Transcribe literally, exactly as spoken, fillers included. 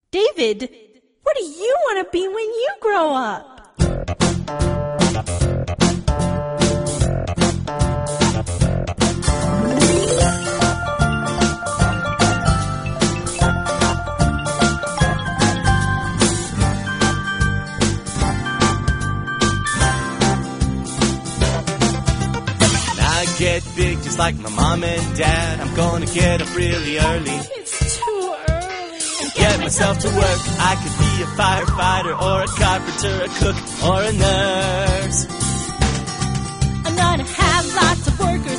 David, what do you want to be when you grow up? Get big just like my mom and dad. I'm gonna get up really early. It's too early. And get myself to work. I could be a firefighter or a carpenter, a cook or a nurse. I'm gonna have lots of workers